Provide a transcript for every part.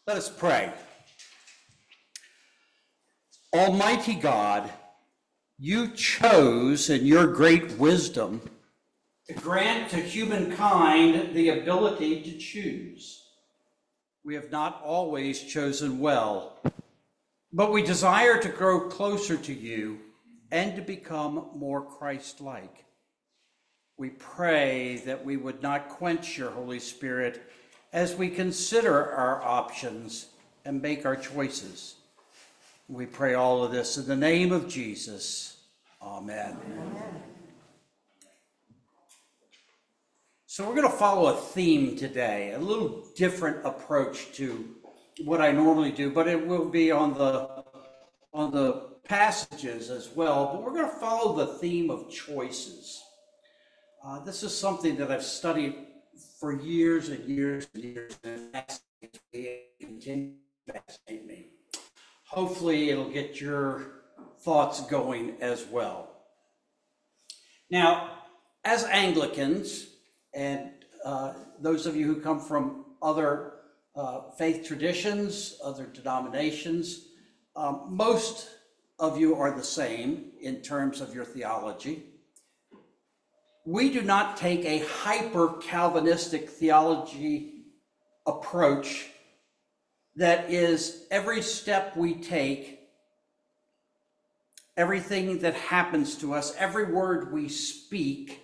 Let us pray. Almighty God, you chose in your great wisdom to grant to humankind the ability to choose. We have not always chosen well, but we desire to grow closer to you and to become more Christ-like. We pray that we would not quench your Holy Spirit as we consider our options and make our choices. We pray all of this in the name of Jesus. Amen. Amen. So we're going to follow a theme today, a little different approach to what I normally do, but it will be on the passages as well. But we're going to follow the theme of choices. This is something that I've studied for years and years and years, and it fascinates me and continues to fascinate me. Hopefully it'll get your thoughts going as well. Now, as Anglicans, and those of you who come from other faith traditions, other denominations, most of you are the same in terms of your theology. We do not take a hyper-Calvinistic theology approach that is every step we take, everything that happens to us, every word we speak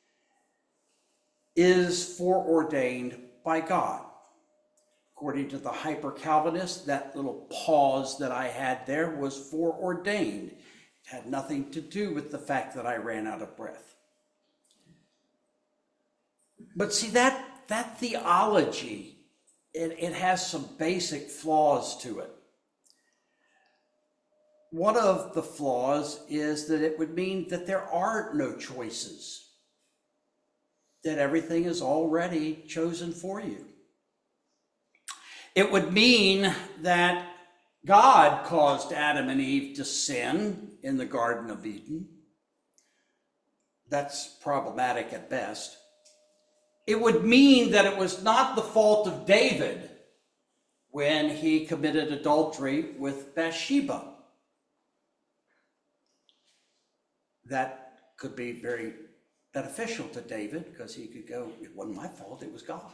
is foreordained by God. According to the hyper-Calvinist, that little pause that I had there was foreordained. It had nothing to do with the fact that I ran out of breath. But see, that theology, it has some basic flaws to it. One of the flaws is that it would mean that there are no choices, that everything is already chosen for you. It would mean that God caused Adam and Eve to sin in the Garden of Eden. That's problematic at best. It would mean that it was not the fault of David when he committed adultery with Bathsheba. That could be very beneficial to David because he could go, it wasn't my fault, it was God.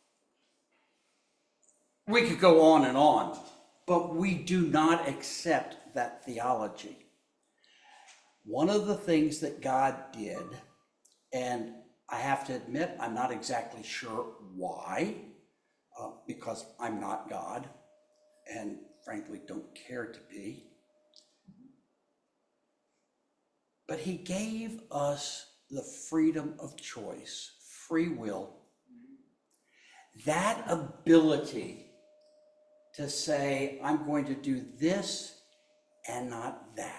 We could go on, but we do not accept that theology. One of the things that God did, and I have to admit, I'm not exactly sure why, because I'm not God, and frankly don't care to be. But he gave us the freedom of choice, free will, that ability to say, I'm going to do this and not that.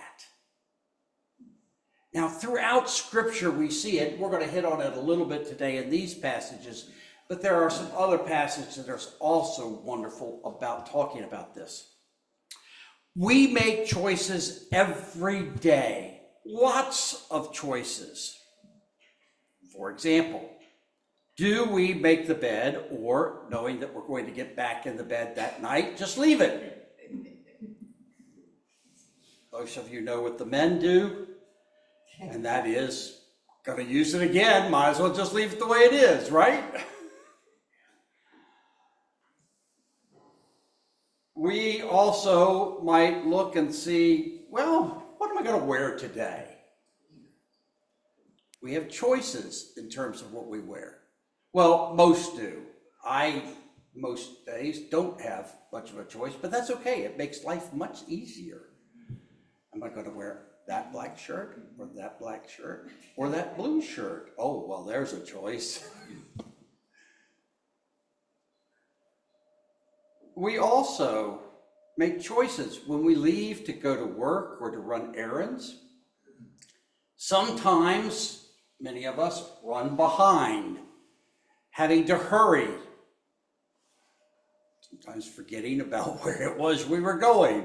Now, throughout Scripture, we see it. We're going to hit on it a little bit today in these passages, but there are some other passages that are also wonderful about talking about this. We make choices every day, lots of choices. For example, do we make the bed, or knowing that we're going to get back in the bed that night, just leave it? Most of you know what the men do. And that is, gonna use it again, might as well just leave it the way it is, right? We also might look and see, well, what am I gonna wear today? We have choices in terms of what we wear. Well, most do. Most days, don't have much of a choice, but that's okay. It makes life much easier. Am I gonna wear that black shirt, or that black shirt, or that blue shirt? Oh, well, there's a choice. We also make choices when we leave to go to work or to run errands. Sometimes, many of us run behind, having to hurry, sometimes forgetting about where it was we were going.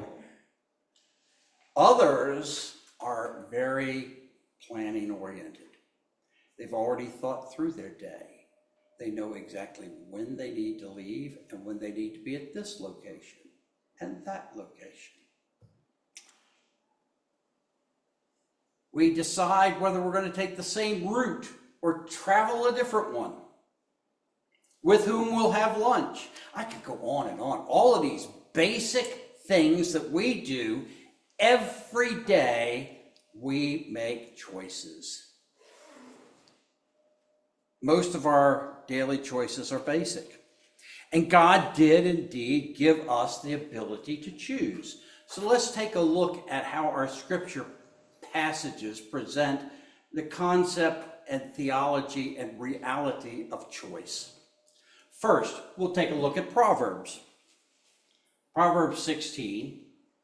Others are very planning oriented. They've already thought through their day. They know exactly when they need to leave and when they need to be be at this location and that location. We decide whether we're going to take the same route or travel a different one. With whom we'll have lunch. I could go on and on. All of these basic things that we do every day, we make choices. Most of our daily choices are basic. And God did indeed give us the ability to choose. So let's take a look at how our scripture passages present the concept and theology and reality of choice. First, we'll take a look at Proverbs. Proverbs 16.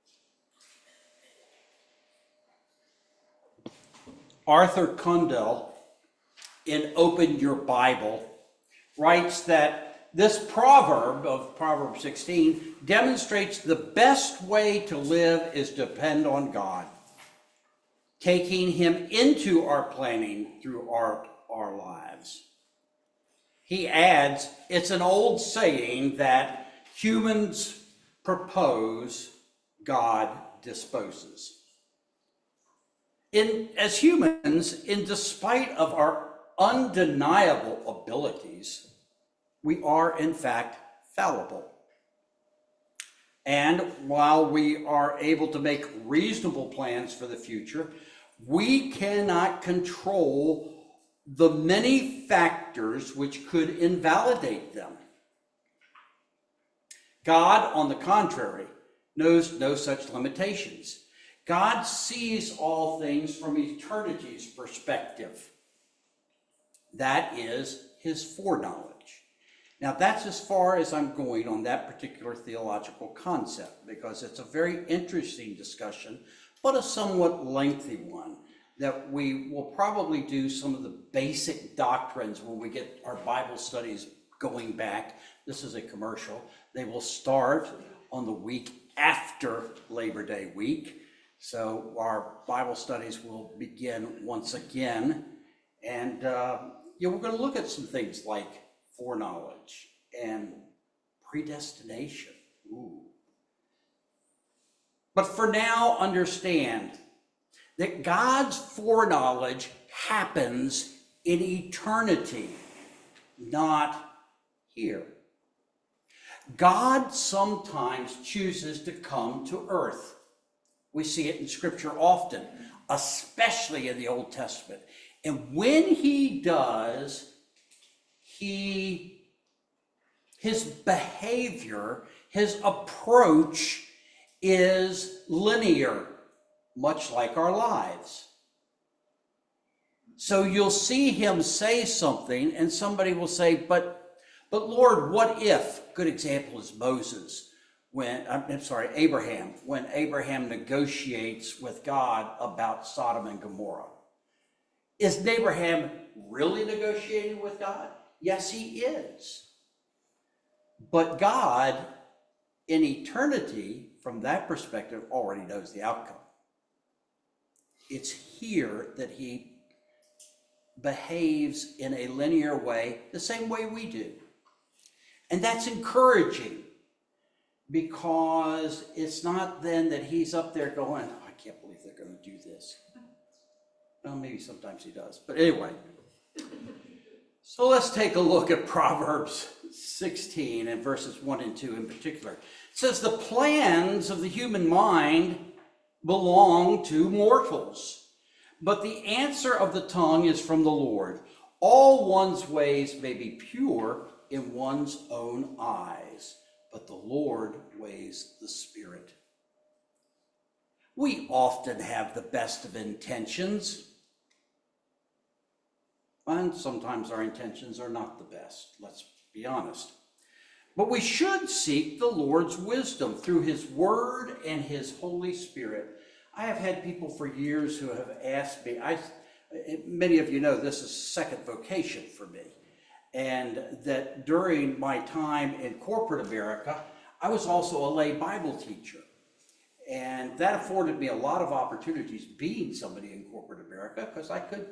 Arthur Kundell, in Open Your Bible, writes that this proverb of Proverbs 16 demonstrates the best way to live is to depend on God, taking him into our planning through our lives. He adds, it's an old saying that humans propose, God disposes. As humans, in despite of our undeniable abilities, we are in fact fallible. And while we are able to make reasonable plans for the future, we cannot control the many factors which could invalidate them. God, on the contrary, knows no such limitations. God sees all things from eternity's perspective. That is his foreknowledge. Now, that's as far as I'm going on that particular theological concept, because it's a very interesting discussion, but a somewhat lengthy one, that we will probably do some of the basic doctrines when we get our Bible studies going back. This is a commercial. They will start on the week after Labor Day week. So our Bible studies will begin once again. And we're going to look at some things like foreknowledge and predestination. Ooh. But for now, understand that God's foreknowledge happens in eternity, not here. God sometimes chooses to come to earth. We see it in Scripture often, especially in the Old Testament. And when he does, his behavior, his approach is linear, much like our lives. So you'll see him say something and somebody will say, but Lord, what if? Good example is Moses. Abraham, when Abraham negotiates with God about Sodom and Gomorrah. Is Abraham really negotiating with God? Yes, he is. But God, in eternity, from that perspective, already knows the outcome. It's here that he behaves in a linear way, the same way we do. And that's encouraging, because it's not then that he's up there going, oh, I can't believe they're going to do this. Well, maybe sometimes he does, but anyway. So let's take a look at Proverbs 16 and verses 1 and 2 in particular. It says, the plans of the human mind belong to mortals, but the answer of the tongue is from the Lord. All one's ways may be pure in one's own eyes, but the Lord weighs the spirit. We often have the best of intentions, and sometimes our intentions are not the best, let's be honest. But we should seek the Lord's wisdom through his word and his Holy Spirit. I have had people for years who have asked me, many of you know this is second vocation for me, and that during my time in corporate America, I was also a lay Bible teacher. And that afforded me a lot of opportunities being somebody in corporate America, because I could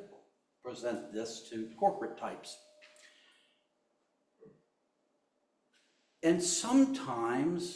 present this to corporate types. And sometimes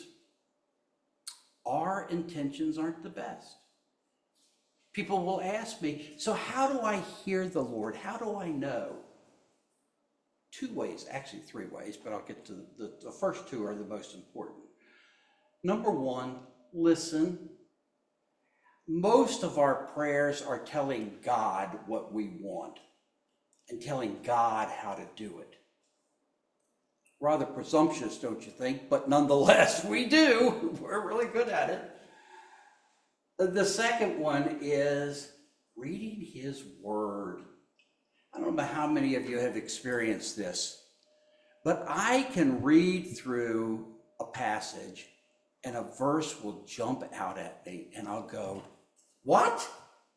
our intentions aren't the best. People will ask me, so how do I hear the Lord? How do I know? Two ways, actually three ways, but I'll get to the first two are the most important. Number one, listen. Most of our prayers are telling God what we want and telling God how to do it. Rather presumptuous, don't you think? But nonetheless, we do. We're really good at it. The second one is reading his word. I don't know how many of you have experienced this, but I can read through a passage and a verse will jump out at me and I'll go, what?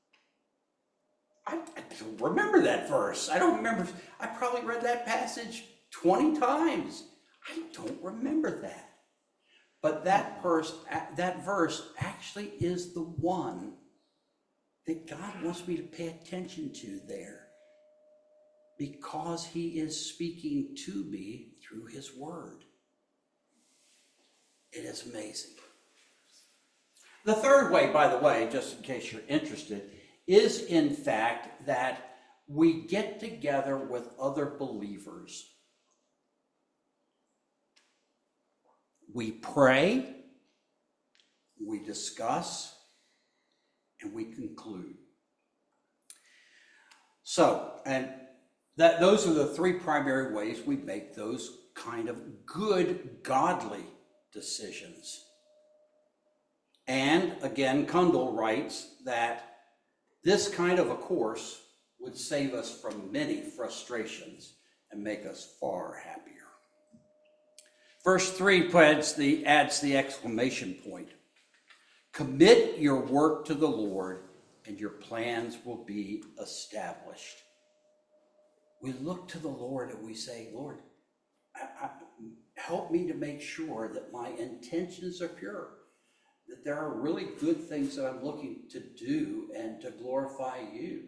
I don't remember that verse. I don't remember. I probably read that passage 20 times. I don't remember that. But that verse actually is the one that God wants me to pay attention to there, because he is speaking to me through his word. It is amazing. The third way, by the way, just in case you're interested, is in fact that we get together with other believers. We pray, we discuss, and we conclude. So, and those are the three primary ways we make those kind of good, godly decisions. And again, Kundal writes that this kind of a course would save us from many frustrations and make us far happier. Verse 3 adds the exclamation point. Commit your work to the Lord, and your plans will be established. We look to the Lord and we say, Lord, help me to make sure that my intentions are pure, that there are really good things that I'm looking to do and to glorify you.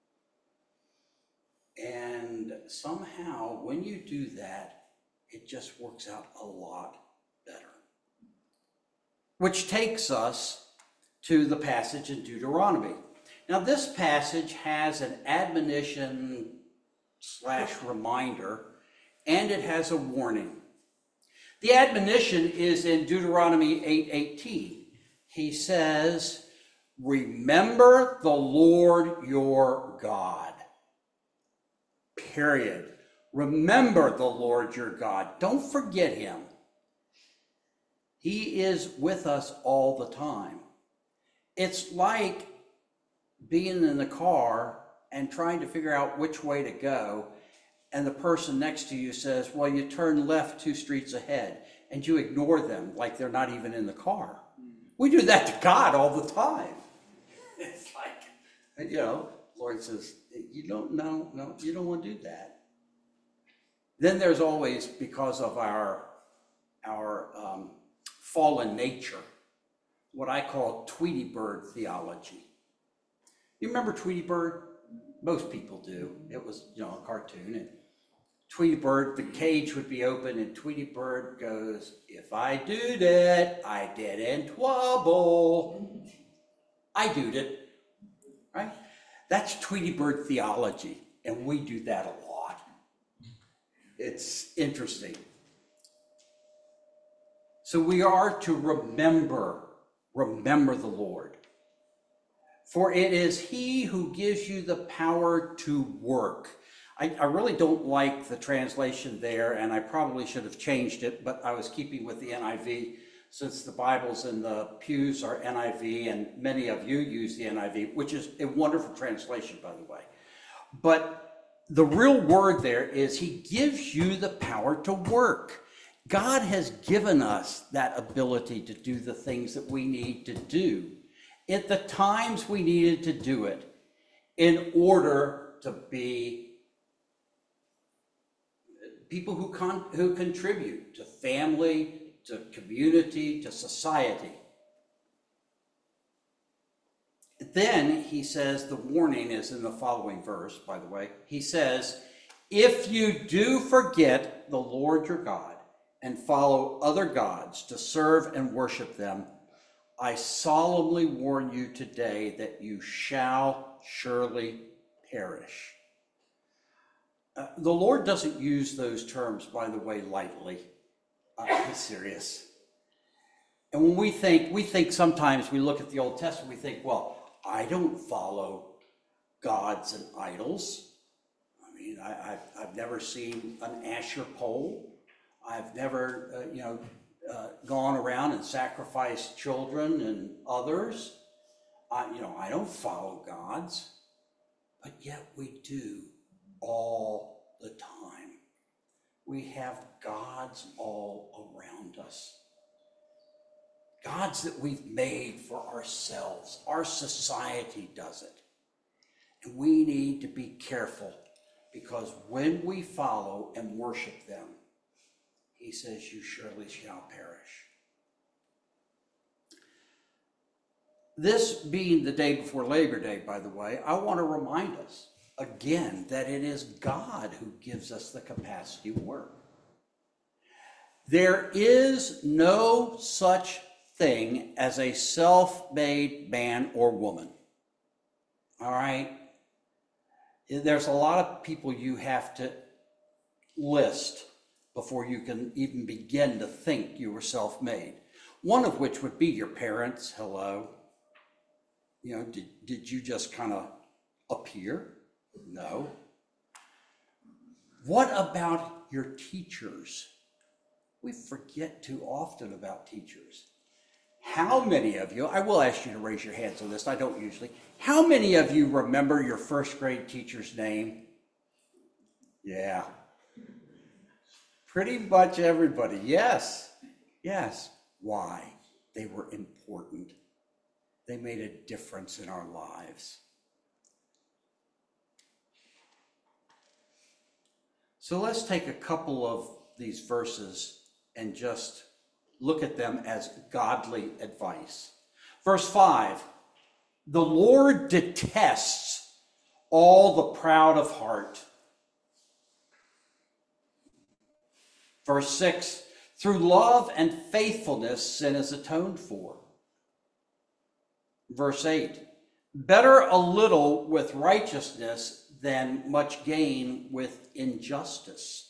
And somehow, when you do that, it just works out a lot better. Which takes us to the passage in Deuteronomy. Now, this passage has an admonition / reminder, and it has a warning. The admonition is in Deuteronomy 8:18. He says, remember the Lord your God. Period. Remember the Lord your God. Don't forget him. He is with us all the time. It's like being in the car and trying to figure out which way to go, and the person next to you says, well, you turn left 2 streets ahead, and you ignore them like they're not even in the car. We do that to God all the time. It's like, Lord says, you don't know, no, you don't want to do that. Then there's always, because of our fallen nature, what I call Tweety Bird theology. You remember Tweety Bird? Most people do. It was, a cartoon. And Tweety Bird, the cage would be open, and Tweety Bird goes, if I do that, I didn't wobble. I doed it, right? That's Tweety Bird theology, and we do that a lot. It's interesting. So we are to remember the Lord. For it is he who gives you the power to work. I really don't like the translation there, and I probably should have changed it, but I was keeping with the NIV, since the Bibles in the pews are NIV, and many of you use the NIV, which is a wonderful translation, by the way. But the real word there is he gives you the power to work. God has given us that ability to do the things that we need to do at the times we needed to do it in order to be people who contribute to family, to community, to society. Then he says, the warning is in the following verse, by the way. He says, if you do forget the Lord your God and follow other gods to serve and worship them, I solemnly warn you today that you shall surely perish. The Lord doesn't use those terms, by the way, lightly. He's serious. And when we think sometimes we look at the Old Testament, we think, well, I don't follow gods and idols. I mean, I've never seen an Asher pole. I've never, gone around and sacrificed children and others. I don't follow gods, but yet we do all the time. We have gods all around us. Gods that we've made for ourselves. Our society does it. And we need to be careful, because when we follow and worship them, he says, you surely shall perish. This being the day before Labor Day, by the way, I want to remind us again that it is God who gives us the capacity to work. There is no such thing as a self-made man or woman. All right? There's a lot of people you have to list before you can even begin to think you were self-made. One of which would be your parents. Hello. Did you just kind of appear? No. What about your teachers? We forget too often about teachers. How many of you, I will ask you to raise your hands on this, I don't usually. How many of you remember your first grade teacher's name? Yeah. Pretty much everybody, yes. Why? They were important. They made a difference in our lives. So let's take a couple of these verses and just look at them as godly advice. Verse 5, the Lord detests all the proud of heart. Verse 6, through love and faithfulness, sin is atoned for. Verse 8, better a little with righteousness than much gain with injustice.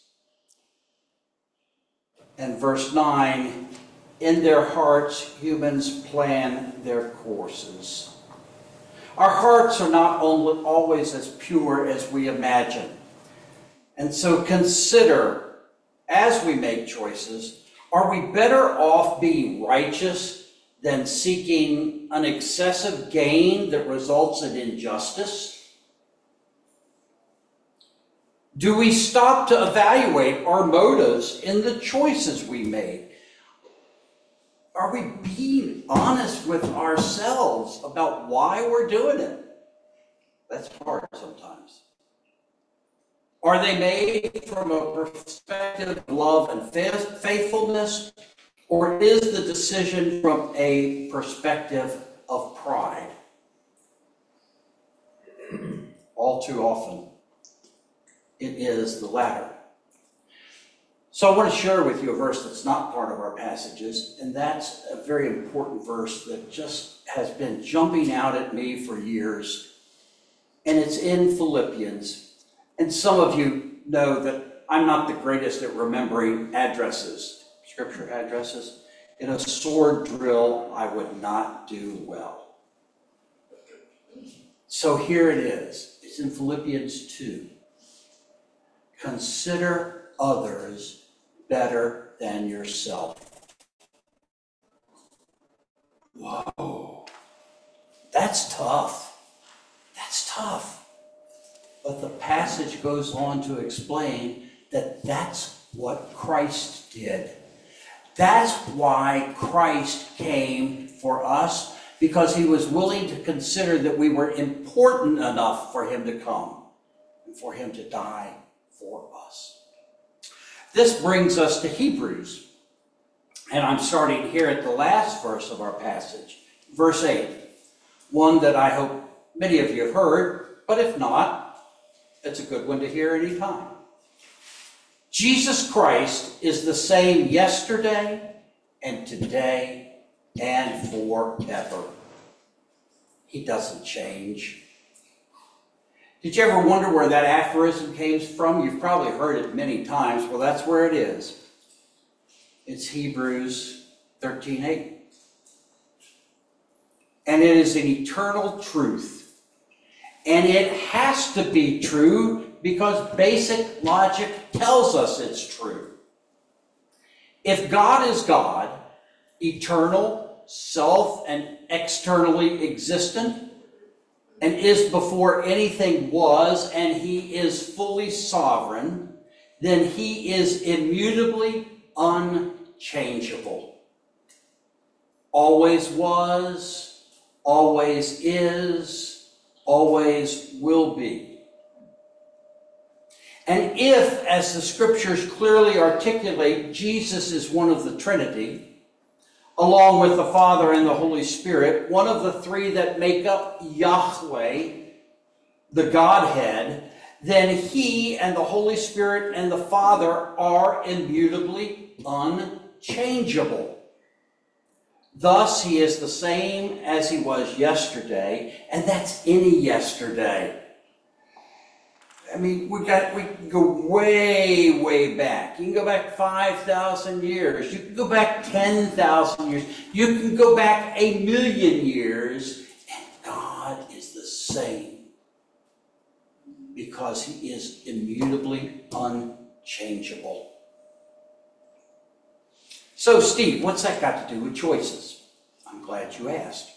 And verse 9, in their hearts humans plan their courses. Our hearts are not always as pure as we imagine. And so consider, as we make choices, are we better off being righteous than seeking an excessive gain that results in injustice? Do we stop to evaluate our motives in the choices we made? Are we being honest with ourselves about why we're doing it? That's hard sometimes. Are they made from a perspective of love and faithfulness, or is the decision from a perspective of pride? All too often, it is the latter. So I want to share with you a verse that's not part of our passages, and that's a very important verse that just has been jumping out at me for years, and it's in Philippians. And some of you know that I'm not the greatest at remembering addresses, scripture addresses. In a sword drill, I would not do well. So here it is. It's in Philippians 2. Consider others better than yourself. Whoa. That's tough. That's tough. But the passage goes on to explain that that's what Christ did. That's why Christ came for us, because he was willing to consider that we were important enough for him to come and for him to die for us. This brings us to Hebrews. And I'm starting here at the last verse of our passage, verse 8. One that I hope many of you have heard, but if not, it's a good one to hear any time. Jesus Christ is the same yesterday and today and forever. He doesn't change. Did you ever wonder where that aphorism came from? You've probably heard it many times. Well, that's where it is. It's Hebrews 13:8. And it is an eternal truth. And it has to be true because basic logic tells us it's true. If God is God, eternal, self and externally existent, and is before anything was, and he is fully sovereign, then he is immutably unchangeable. Always was, always is, always will be. And if, as the scriptures clearly articulate, Jesus is one of the Trinity, along with the Father and the Holy Spirit, one of the three that make up Yahweh, the Godhead, then he and the Holy Spirit and the Father are immutably unchangeable. Thus, he is the same as he was yesterday, and that's any yesterday. I mean, we can go way, way back. You can go back 5,000 years. You can go back 10,000 years. You can go back 1,000,000 years, and God is the same because he is immutably unchangeable. So, Steve, what's that got to do with choices? I'm glad you asked.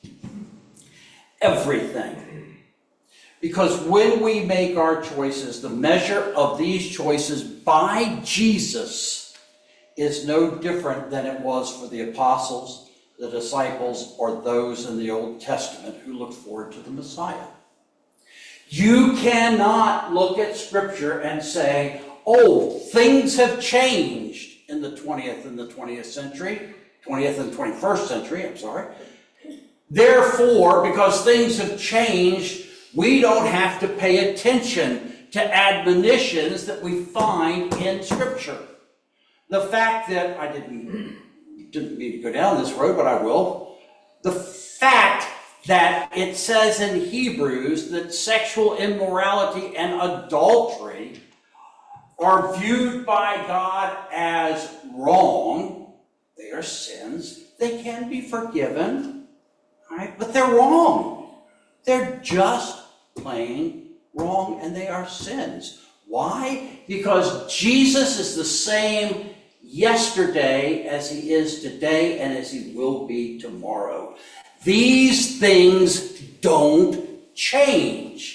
Everything. Because when we make our choices, the measure of these choices by Jesus is no different than it was for the apostles, the disciples, or those in the Old Testament who looked forward to the Messiah. You cannot look at Scripture and say, oh, things have changed in the 20th and the 20th century, 20th and 21st century, I'm sorry. Therefore, because things have changed, we don't have to pay attention to admonitions that we find in Scripture. The fact that, I didn't mean to go down this road, but I will. The fact that it says in Hebrews that sexual immorality and adultery are viewed by God as wrong. They are sins. They can be forgiven, right? But they're wrong. They're just plain wrong, and they are sins. Why? Because Jesus is the same yesterday as he is today and as he will be tomorrow. These things don't change.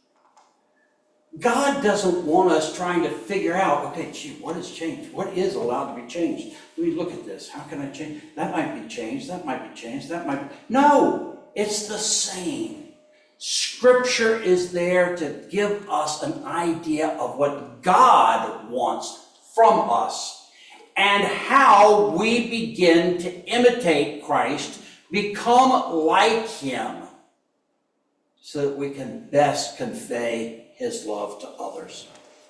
God doesn't want us trying to figure out, okay, gee, what has changed? What is allowed to be changed? Let me look at this. How can I change? That might be changed. That might be changed. That might be... No, it's the same. Scripture is there to give us an idea of what God wants from us and how we begin to imitate Christ, become like him, so that we can best convey his love to others.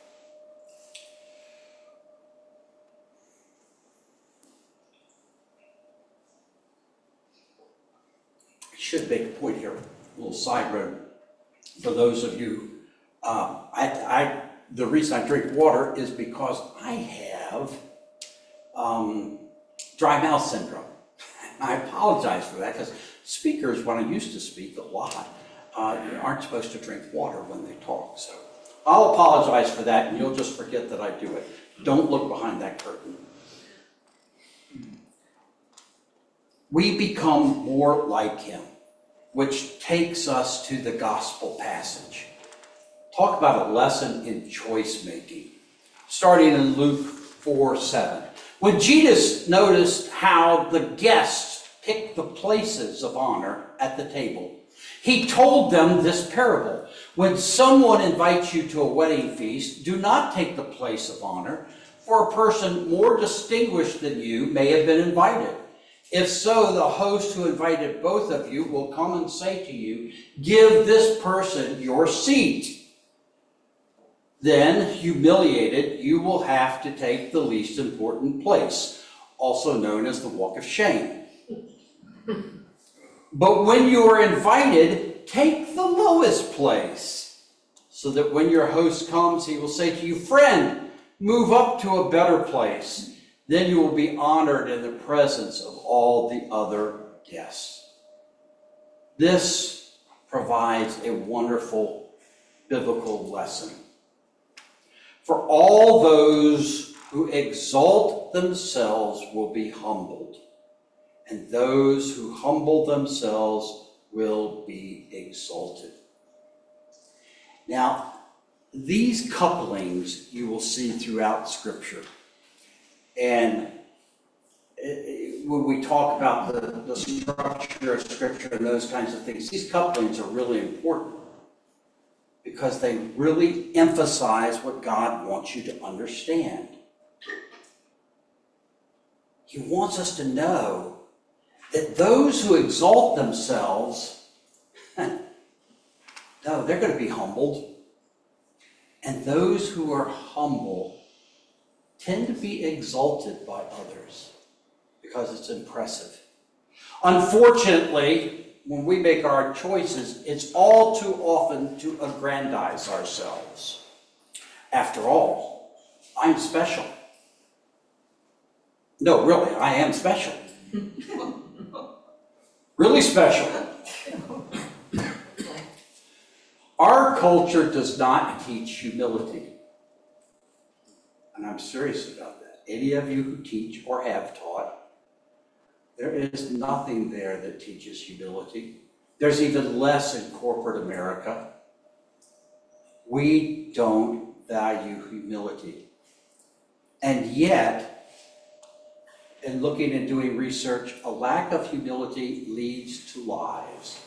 I should make a point here. Little side road for those of you. The reason I drink water is because I have dry mouth syndrome. I apologize for that because speakers, when I used to speak a lot, aren't supposed to drink water when they talk. So I'll apologize for that, and you'll just forget that I do it. Don't look behind that curtain. We become more like him, which takes us to the gospel passage. Talk about a lesson in choice making. Starting in Luke 4:7. When Jesus noticed how the guests picked the places of honor at the table, he told them this parable. When someone invites you to a wedding feast, do not take the place of honor, for a person more distinguished than you may have been invited. If so, the host who invited both of you will come and say to you, give this person your seat. Then, humiliated, you will have to take the least important place, also known as the walk of shame. But when you are invited, take the lowest place, so that when your host comes, he will say to you, "Friend, move up to a better place." Then you will be honored in the presence of all the other guests. This provides a wonderful biblical lesson. For all those who exalt themselves will be humbled, and those who humble themselves will be exalted. Now, these couplings you will see throughout Scripture. And when we talk about the structure of Scripture and those kinds of things, these couplings are really important because they really emphasize what God wants you to understand. He wants us to know that those who exalt themselves, no, they're going to be humbled. And those who are humble tend to be exalted by others because it's impressive. Unfortunately, when we make our choices, it's all too often to aggrandize ourselves. After all, I'm special. No, really, I am special. Really special. Our culture does not teach humility. And I'm serious about that. Any of you who teach or have taught, there is nothing there that teaches humility. There's even less in corporate America. We don't value humility. And yet, in looking and doing research, a lack of humility leads to lies.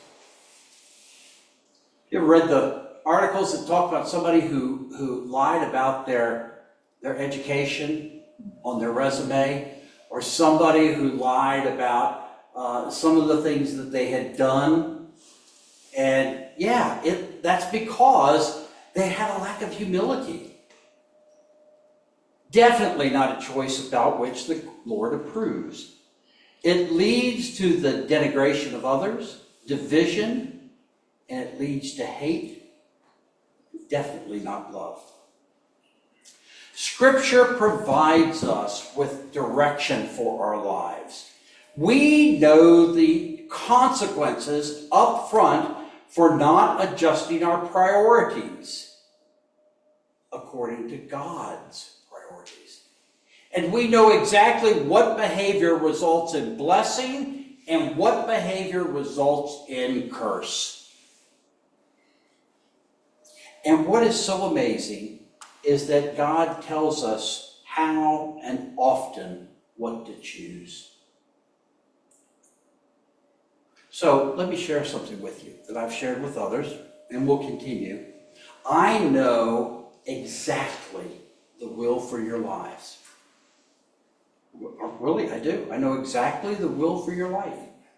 You ever read the articles that talk about somebody who lied about their education on their resume, or somebody who lied about some of the things that they had done? And yeah, that's because they had a lack of humility. Definitely not a choice about which the Lord approves. It leads to the denigration of others, division, and it leads to hate. Definitely not love. Scripture provides us with direction for our lives. We know the consequences up front for not adjusting our priorities according to God's priorities. And we know exactly what behavior results in blessing and what behavior results in curse. And what is so amazing is that God tells us how and often what to choose. So let me share something with you that I've shared with others, and will continue. I know exactly the will for your lives. Really, I do. I know exactly the will for your life.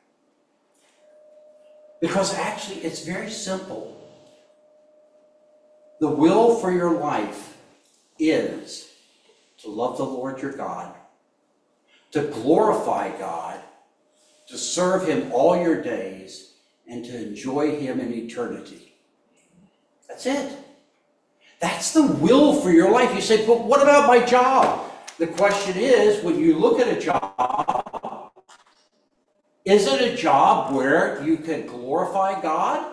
Because actually, it's very simple. The will for your life is to love the Lord your God, to glorify God, to serve Him all your days, and to enjoy Him in eternity. That's it. That's the will for your life. You say, but what about my job? The question is, when you look at a job, is it a job where you can glorify God?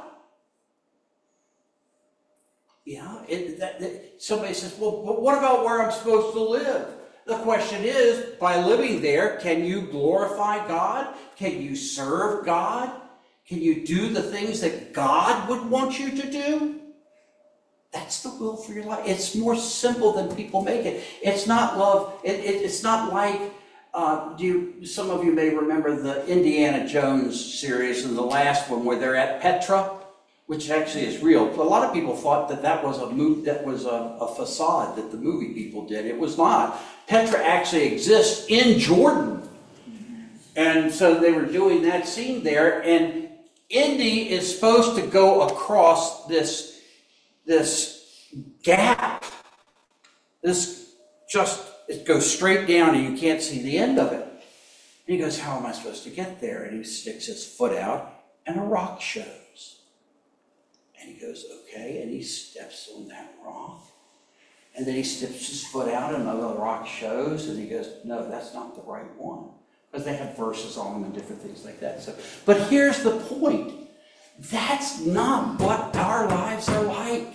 Yeah, somebody says, well, but what about where I'm supposed to live? The question is, by living there, can you glorify God? Can you serve God? Can you do the things that God would want you to do? That's the will for your life. It's more simple than people make it. It's not love. It's not like, some of you may remember the Indiana Jones series and the last one where they're at Petra, which actually is real. A lot of people thought that was a facade that the movie people did. It was not. Petra actually exists in Jordan. And so they were doing that scene there, and Indy is supposed to go across this gap this it goes straight down and you can't see the end of it. And he goes, how am I supposed to get there? And he sticks his foot out and a rock shows. And he goes, okay, and he steps on that rock. And then he sticks his foot out and another rock shows, and he goes, no, that's not the right one. Because they have verses on them and different things like that. So, but here's the point. That's not what our lives are like.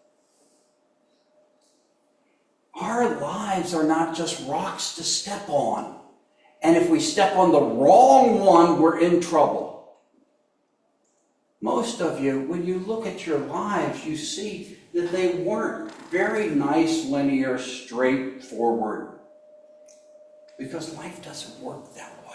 Our lives are not just rocks to step on. And if we step on the wrong one, we're in trouble. Most of you, when you look at your lives, you see that they weren't very nice, linear, straightforward. Because life doesn't work that way.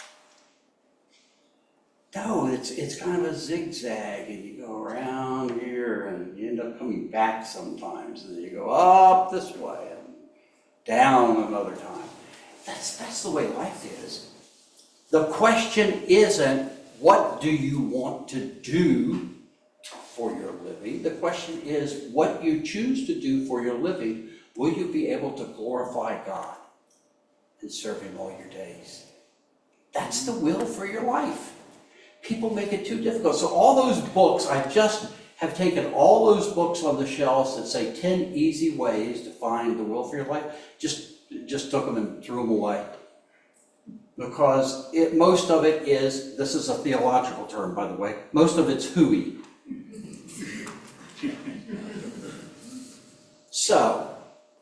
No, it's kind of a zigzag, and you go around here, and you end up coming back sometimes, and then you go up this way, and down another time. That's the way life is. The question isn't, what do you want to do for your living? The question is, what you choose to do for your living, will you be able to glorify God and serve Him all your days? That's the will for your life. People make it too difficult. So all those books, I just have taken all those books on the shelves that say 10 easy ways to find the will for your life, just took them and threw them away. Because most of it is, this is a theological term, by the way, most of it's hooey. So,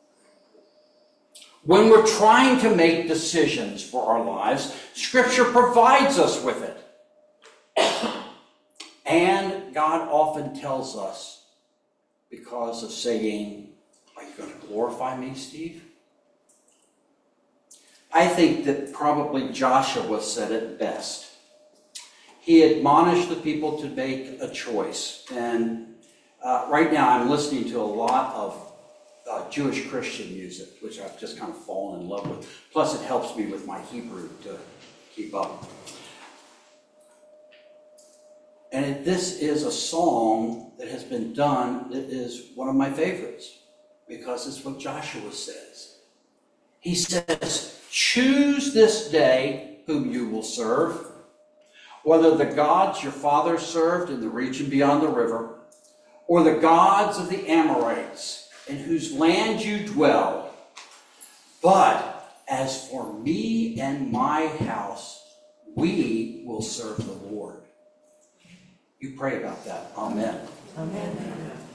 when we're trying to make decisions for our lives, Scripture provides us with it. And God often tells us, because of saying, are you going to glorify me, Steve? I think that probably Joshua said it best. He admonished the people to make a choice. And right now I'm listening to a lot of Jewish Christian music, which I've just kind of fallen in love with. Plus it helps me with my Hebrew to keep up. And this is a song that has been done that is one of my favorites, because it's what Joshua says. He says, choose this day whom you will serve, whether the gods your fathers served in the region beyond the river, or the gods of the Amorites in whose land you dwell. But as for me and my house, we will serve the Lord. You pray about that. Amen. Amen.